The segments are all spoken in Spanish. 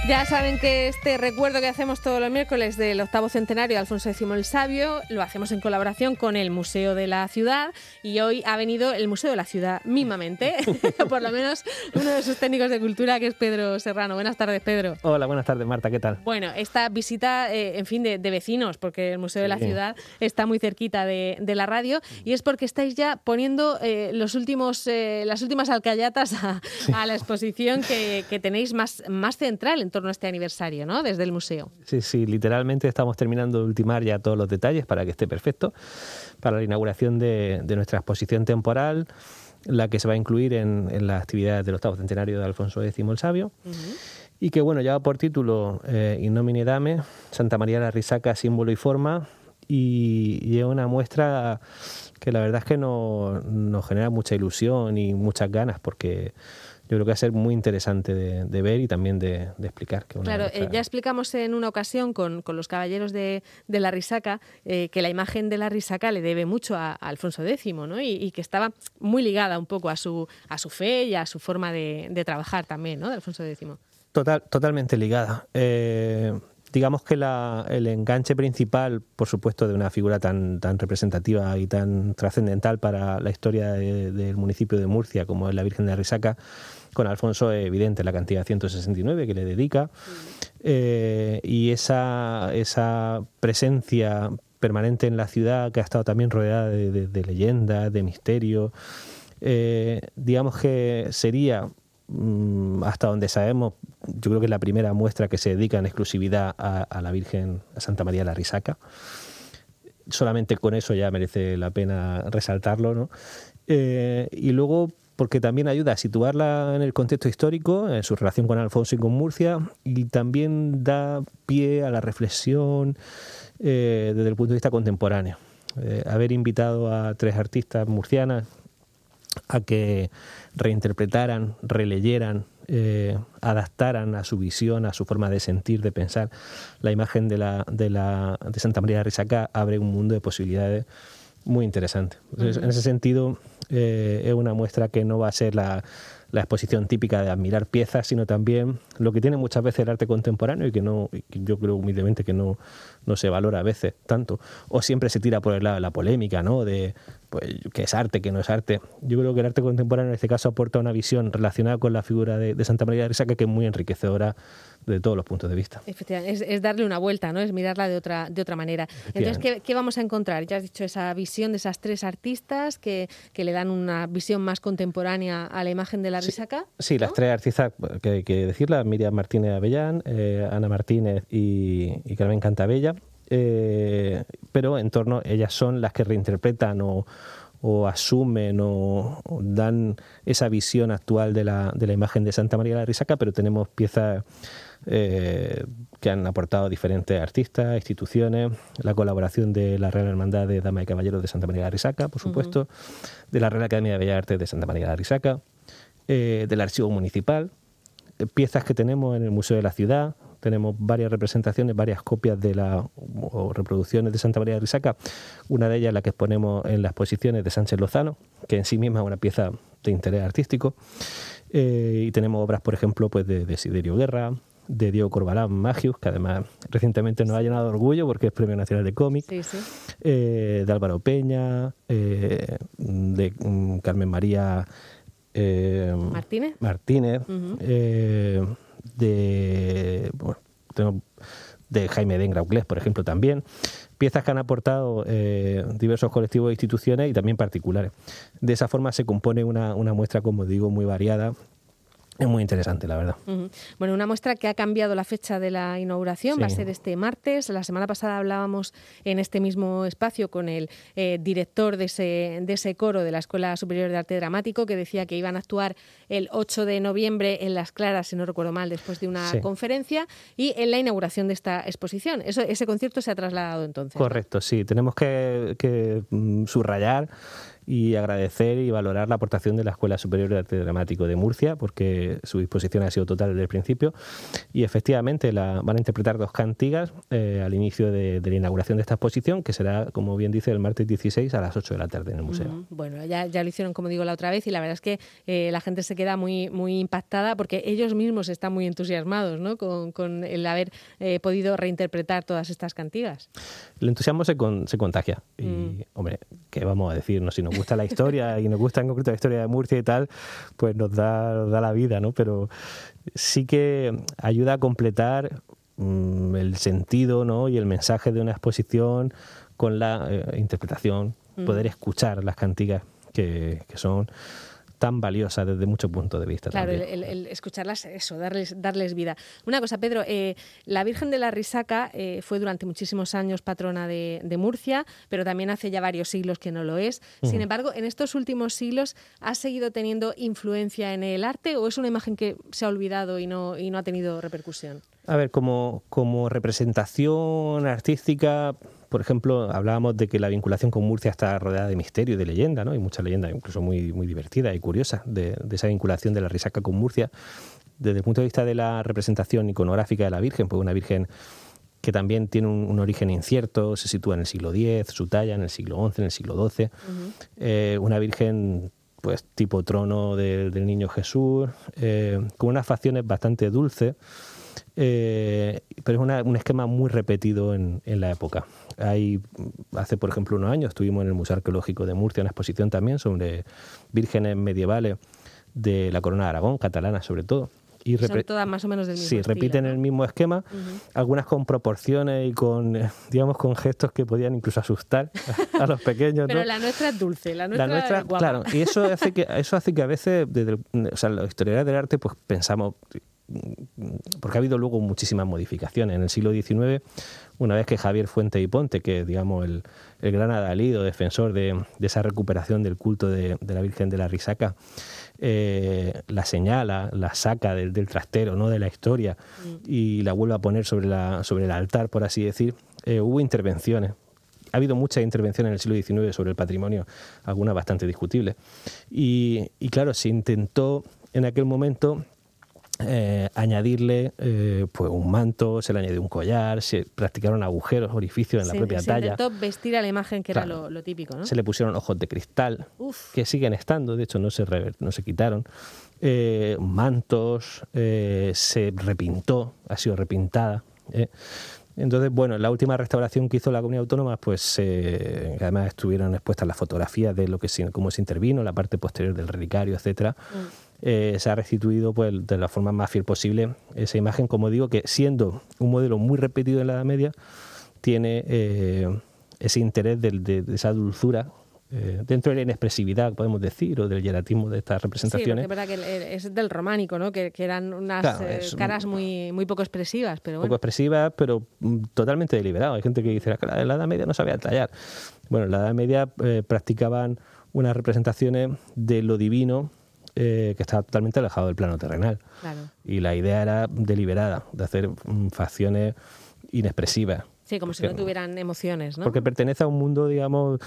Ya saben que este recuerdo que hacemos todos los miércoles del 8º centenario de Alfonso X el Sabio lo hacemos en colaboración con el Museo de la Ciudad, y hoy ha venido el Museo de la Ciudad mismamente, por lo menos uno de sus técnicos de cultura, que es Pedro Serrano. Buenas tardes, Pedro. Hola, buenas tardes, Marta, ¿qué tal? Bueno, esta visita, en fin, de vecinos, porque el Museo de la Ciudad está muy cerquita de la radio, y es porque estáis ya poniendo las últimas alcayatas a la exposición que tenéis más central en torno a este aniversario, ¿no?, desde el museo. Sí, literalmente estamos terminando de ultimar ya todos los detalles para que esté perfecto para la inauguración de nuestra exposición temporal, la que se va a incluir en las actividades del 8º centenario de Alfonso X el Sabio. Y que, bueno, lleva por título In nomine Dame, Santa María la Risaca, símbolo y forma, y lleva una muestra que la verdad es que nos genera mucha ilusión y muchas ganas, porque yo creo que va a ser muy interesante de ver y también de explicar. Claro, ya explicamos en una ocasión con los caballeros de la Risaca que la imagen de la Risaca le debe mucho a Alfonso X, ¿no? Y que estaba muy ligada un poco a su fe y a su forma de trabajar también, ¿no?, de Alfonso X. Totalmente ligada. Digamos que el enganche principal, por supuesto, de una figura tan representativa y tan trascendental para la historia del municipio de Murcia, como es la Virgen de la Risaca, con Alfonso es evidente, la cantidad 169 que le dedica, y esa presencia permanente en la ciudad, que ha estado también rodeada de leyendas, de misterio. Digamos que sería, hasta donde sabemos, yo creo que es la primera muestra que se dedica en exclusividad a la Virgen, a Santa María de la Risaca. Solamente con eso ya merece la pena resaltarlo, ¿no? Y luego, porque también ayuda a situarla en el contexto histórico, en su relación con Alfonso y con Murcia, y también da pie a la reflexión desde el punto de vista contemporáneo. Haber invitado a 3 artistas murcianas a que reinterpretaran, releyeran, adaptaran a su visión, a su forma de sentir, de pensar la imagen de Santa María de la Risaca, abre un mundo de posibilidades muy interesante. Entonces, en ese sentido, es una muestra que no va a ser la exposición típica de admirar piezas, sino también lo que tiene muchas veces el arte contemporáneo y que yo creo humildemente que no se valora a veces tanto, o siempre se tira por el lado de la polémica, ¿no?, de pues, qué es arte, qué no es arte. Yo creo que el arte contemporáneo en este caso aporta una visión relacionada con la figura de Santa María de Risaca que es muy enriquecedora de todos los puntos de vista. Efectivamente, es darle una vuelta, ¿no?, es mirarla de otra manera. Entonces, ¿qué vamos a encontrar? Ya has dicho esa visión de esas 3 artistas que le dan una visión más contemporánea a la imagen de la Risaca. Sí, ¿no? Las 3 artistas, que hay que decirla, Miriam Martínez Avellán, Ana Martínez y Carmen Cantabella, pero en torno, ellas son las que reinterpretan o asumen o dan esa visión actual de la imagen de Santa María de la Risaca, pero tenemos piezas que han aportado diferentes artistas, instituciones, la colaboración de la Real Hermandad de Damas y Caballeros de Santa María de la Risaca, por supuesto, de la Real Academia de Bellas Artes de Santa María de la Risaca, del Archivo Municipal, piezas que tenemos en el Museo de la Ciudad. Tenemos varias representaciones, varias copias o reproducciones de Santa María de Risaca. Una de ellas, la que exponemos en las exposiciones de Sánchez Lozano, que en sí misma es una pieza de interés artístico. Y tenemos obras, por ejemplo, pues de Desiderio Guerra, de Diego Corbalán Magius, que además recientemente nos ha llenado de orgullo porque es Premio Nacional de Cómic, de Álvaro Peña, de Carmen María Martínez, de Jaime Dengrauclés, por ejemplo, también. Piezas que han aportado diversos colectivos e instituciones y también particulares. De esa forma se compone una muestra, como digo, muy variada. Es muy interesante, la verdad. Bueno, una muestra que ha cambiado la fecha de la inauguración, va a ser este martes. La semana pasada hablábamos en este mismo espacio con el director de ese coro de la Escuela Superior de Arte Dramático, que decía que iban a actuar el 8 de noviembre en Las Claras, si no recuerdo mal, después de una conferencia, y en la inauguración de esta exposición. Ese concierto se ha trasladado entonces. Correcto, ¿no? Sí. Tenemos que subrayar y agradecer y valorar la aportación de la Escuela Superior de Arte Dramático de Murcia, porque su disposición ha sido total desde el principio, y efectivamente van a interpretar 2 cantigas al inicio de la inauguración de esta exposición, que será, como bien dice, el martes 16 a las 8 de la tarde en el museo. Bueno, ya lo hicieron, como digo, la otra vez, y la verdad es que la gente se queda muy, muy impactada, porque ellos mismos están muy entusiasmados, ¿no?, con el haber podido reinterpretar todas estas cantigas. El entusiasmo se contagia. Y, hombre, ¿qué vamos a decir? ¿No? Si nos gusta la historia y nos gusta en concreto la historia de Murcia y tal, pues nos da la vida, ¿no? Pero sí que ayuda a completar el sentido, ¿no?, y el mensaje de una exposición con la interpretación, poder escuchar las cantigas que son tan valiosas desde muchos puntos de vista. Claro, también. el escucharlas, eso, darles vida. Una cosa, Pedro, la Virgen de la Risaca fue durante muchísimos años patrona de Murcia, pero también hace ya varios siglos que no lo es. Sin embargo, en estos últimos siglos, ¿ha seguido teniendo influencia en el arte o es una imagen que se ha olvidado y no ha tenido repercusión? A ver, como representación artística, por ejemplo, hablábamos de que la vinculación con Murcia está rodeada de misterio y de leyenda, ¿no? Hay muchas leyendas, incluso muy, muy divertidas y curiosas, de esa vinculación de la Risaca con Murcia. Desde el punto de vista de la representación iconográfica de la Virgen, pues una Virgen que también tiene un origen incierto, se sitúa en el siglo X, su talla en el siglo XI, en el siglo XII. Una Virgen, pues tipo trono del Niño Jesús, con unas facciones bastante dulces, pero es un esquema muy repetido en la época. Hace, por ejemplo, unos años estuvimos en el Museo Arqueológico de Murcia, una exposición también sobre vírgenes medievales de la Corona de Aragón, catalana sobre todo. Y son todas más o menos del mismo sí, estilo, repiten, ¿no?, el mismo esquema, algunas con proporciones y con gestos que podían incluso asustar a los pequeños, pero ¿no? la nuestra es dulce, la nuestra es guapa. Claro, y eso hace que a veces, los historiadores del arte, pues pensamos, porque ha habido luego muchísimas modificaciones. En el siglo XIX, una vez que Javier Fuente y Ponte, que es, digamos, el gran adalid o defensor de esa recuperación del culto de la Virgen de la Risaca, la señala, la saca del trastero, ¿no?, de la historia, y la vuelve a poner sobre el altar, por así decir, hubo intervenciones. Ha habido muchas intervenciones en el siglo XIX sobre el patrimonio, algunas bastante discutibles. Y claro, se intentó en aquel momento añadirle pues un manto, se le añadió un collar, se practicaron agujeros, orificios en la propia talla. Se intentó vestir a la imagen, que claro, era lo típico, ¿no? Se le pusieron ojos de cristal, que siguen estando, de hecho no se quitaron. Mantos, se repintó, ha sido repintada. Entonces, bueno, la última restauración que hizo la Comunidad Autónoma, pues además estuvieron expuestas las fotografías de cómo se intervino, la parte posterior del relicario, etcétera. Se ha restituido, pues, de la forma más fiel posible esa imagen, como digo, que siendo un modelo muy repetido en la Edad Media, tiene ese interés de esa dulzura dentro de la inexpresividad, podemos decir, o del hieratismo de estas representaciones. Sí, es verdad que es del románico, ¿no? Que eran unas caras muy, muy poco expresivas, pero bueno. Poco expresivas, pero totalmente deliberadas. Hay gente que dice que en la Edad Media no sabía tallar. Bueno, en la Edad Media practicaban unas representaciones de lo divino que estaba totalmente alejado del plano terrenal. Claro. Y la idea era deliberada, de hacer facciones inexpresivas. Sí, como si no tuvieran emociones, ¿no? Porque pertenece a un mundo, digamos,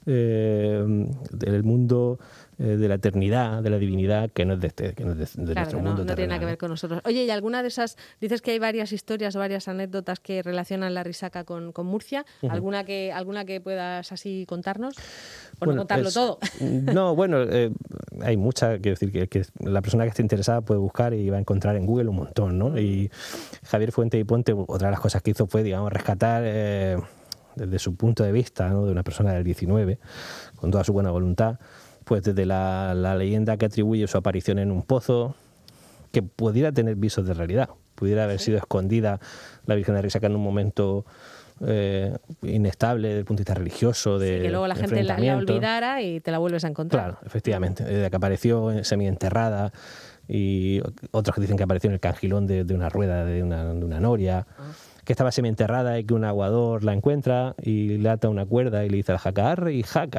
del mundo de la eternidad, de la divinidad, que no es de nuestro mundo terrenal. No tiene nada que ver con nosotros. Oye, ¿y alguna de esas, dices que hay varias historias o varias anécdotas que relacionan la Risaca con Murcia? ¿Alguna que puedas así contarnos? ¿O no contarlo todo? No, bueno, hay muchas, quiero decir, que la persona que esté interesada puede buscar y va a encontrar en Google un montón, ¿no? Y Javier Fuente y Ponte, otra de las cosas que hizo fue, digamos, rescatar desde su punto de vista, ¿no?, de una persona del 19, con toda su buena voluntad, pues desde la leyenda que atribuye su aparición en un pozo, que pudiera tener visos de realidad, pudiera haber sido escondida la Virgen de Risaca en un momento inestable desde el punto de vista religioso, de que luego la gente la olvidara y te la vuelves a encontrar. Claro, efectivamente, desde que apareció semienterrada, y otros que dicen que apareció en el cangilón de una rueda de una noria, que estaba semienterrada y que un aguador la encuentra y le ata una cuerda y le dice al jaca, arre y jaca.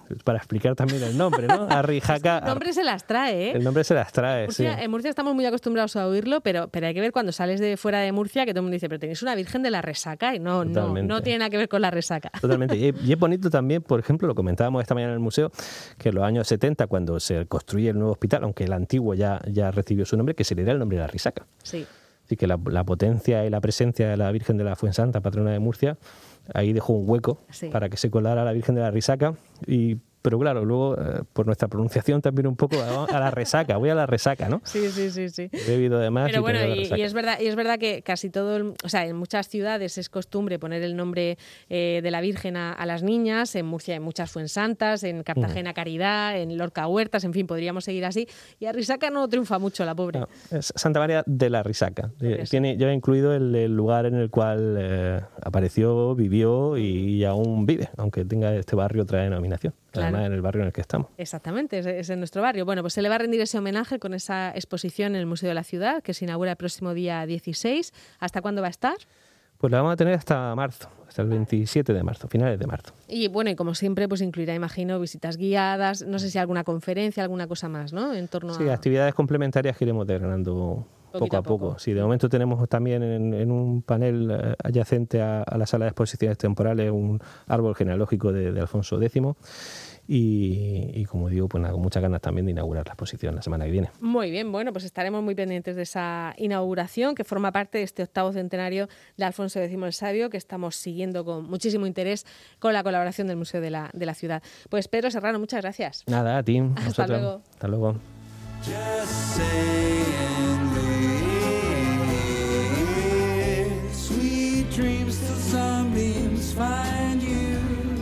para explicar también el nombre, ¿no? Arrijaca. El nombre se las trae, ¿eh? El nombre se las trae, Murcia, sí. En Murcia estamos muy acostumbrados a oírlo, pero hay que ver cuando sales de fuera de Murcia que todo el mundo dice, pero tenéis una Virgen de la Resaca, y no tiene nada que ver con la resaca. Totalmente. Y es bonito también, por ejemplo, lo comentábamos esta mañana en el museo, que en los años 70, cuando se construye el nuevo hospital, aunque el antiguo ya recibió su nombre, que se le da el nombre de la Risaca. Sí. Así que la potencia y la presencia de la Virgen de la Fuensanta, patrona de Murcia, ahí dejó un hueco para que se colara la Virgen de la Risaca. Pero claro, luego, por nuestra pronunciación también un poco a la resaca. Voy a la resaca, ¿no? Sí. He bebido de más. Pero bueno, y es verdad que casi todo, o sea, en muchas ciudades es costumbre poner el nombre de la Virgen a las niñas. En Murcia hay muchas Fuensantas, en Cartagena Caridad, en Lorca Huertas, en fin, podríamos seguir así. Y a Risaca no triunfa mucho, la pobre. No, es Santa María de la Risaca. Lleva incluido el lugar en el cual apareció, vivió y aún vive, aunque tenga este barrio otra denominación. Claro. Además, en el barrio en el que estamos. Exactamente, es en nuestro barrio. Bueno, pues se le va a rendir ese homenaje con esa exposición en el Museo de la Ciudad, que se inaugura el próximo día 16. ¿Hasta cuándo va a estar? Pues la vamos a tener hasta marzo, hasta el 27 de marzo, finales de marzo. Y bueno, y como siempre, pues incluirá, imagino, visitas guiadas, no sé si alguna conferencia, alguna cosa más, ¿no? En torno a actividades complementarias que iremos desgranando poco a poco. Sí, de momento tenemos también en un panel adyacente a la sala de exposiciones temporales un árbol genealógico de Alfonso X y como digo, pues nada, con muchas ganas también de inaugurar la exposición la semana que viene. Muy bien, bueno, pues estaremos muy pendientes de esa inauguración que forma parte de este 8º centenario de Alfonso X el Sabio, que estamos siguiendo con muchísimo interés con la colaboración del Museo de la Ciudad. Pues Pedro Serrano, muchas gracias. Nada, a ti. Hasta luego. Hasta luego. Dreams till sunbeams find you.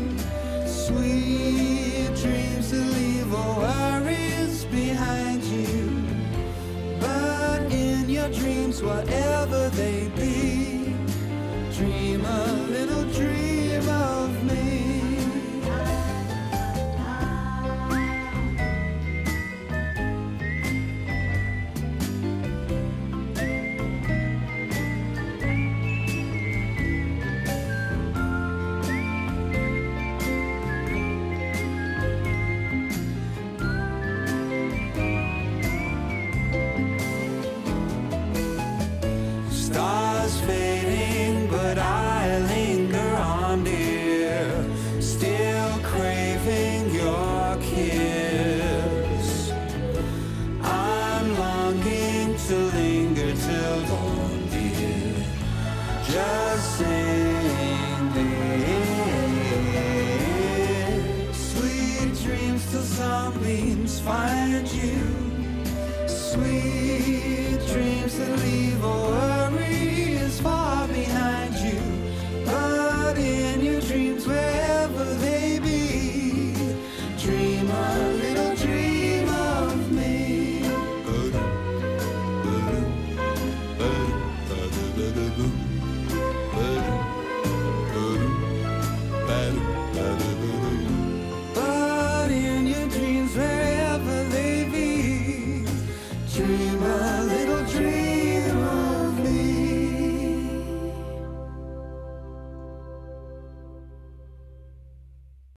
Sweet dreams to leave all worries behind you. But in your dreams, whatever they be, dream a little dream of me. Find you, sweet dreams that leave all worries far.